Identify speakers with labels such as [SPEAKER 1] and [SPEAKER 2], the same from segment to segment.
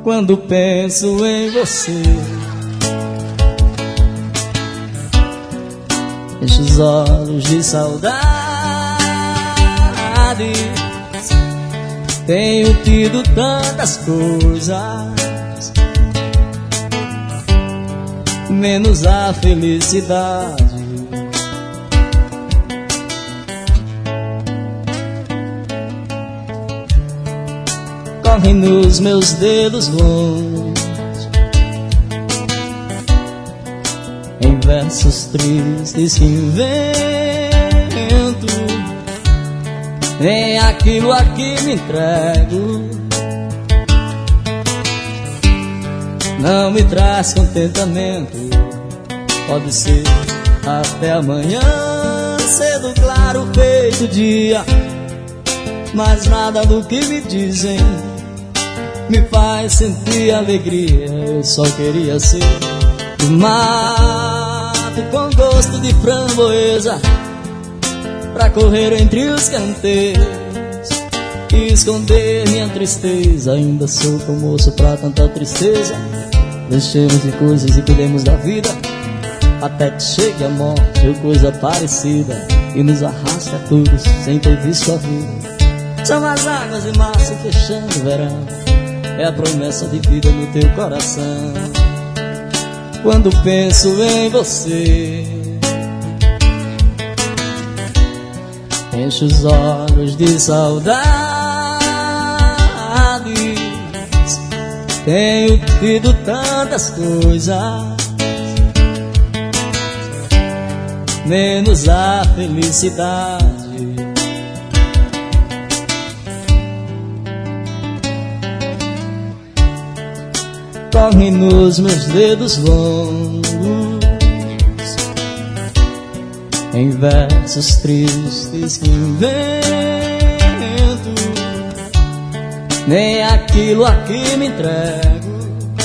[SPEAKER 1] Quando penso em você, encho os olhos de saudade. Tenho tido tantas coisas, menos a felicidade. Correm nos meus dedos longos, em versos tristes que invento, em aquilo a que me entrego. Não me traz contentamento. Pode ser até amanhã, cedo, claro, feito dia, mas nada do que me dizem me faz sentir alegria. Eu só queria ser do mato com gosto de framboesa, pra correr entre os canteiros e esconder minha tristeza. Ainda sou tão moço pra tanta tristeza. Deixemos de coisas e cuidemos da vida, até que chegue a morte ou coisa parecida, e nos arraste a todos sem ter visto a vida. São as águas de março fechando o verão, é a promessa de vida no teu coração. Quando penso em você, encho os olhos de saudade. Tenho tido tantas coisas, menos a felicidade. Correm nos meus dedos longos, em versos tristes que invento, nem aquilo a que me entrego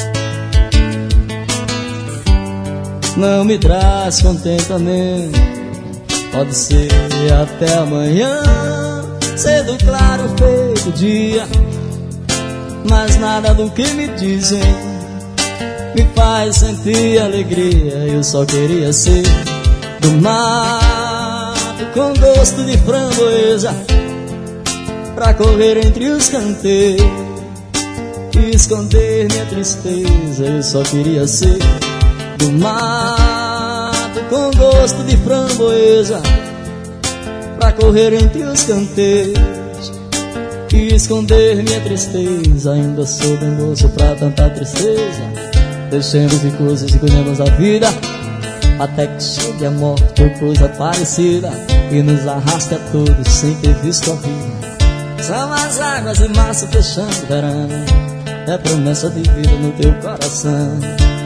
[SPEAKER 1] não me traz contentamento. Pode ser até amanhã, cedo, claro, feito dia, mas nada do que me dizem me faz sentir alegria. Eu só queria ser do mato com gosto de framboesa, pra correr entre os canteiros e esconder minha tristeza. Eu só queria ser do mato com gosto de framboesa, pra correr entre os canteiros e esconder minha tristeza. Ainda sou bem moço pra tanta tristeza. Deixemos de coisas e cuidemos da vida, até que chegue a morte ou coisa parecida, e nos arraste a todos sem ter visto a vida. São as águas de março fechando o verão, é promessa de vida no teu coração.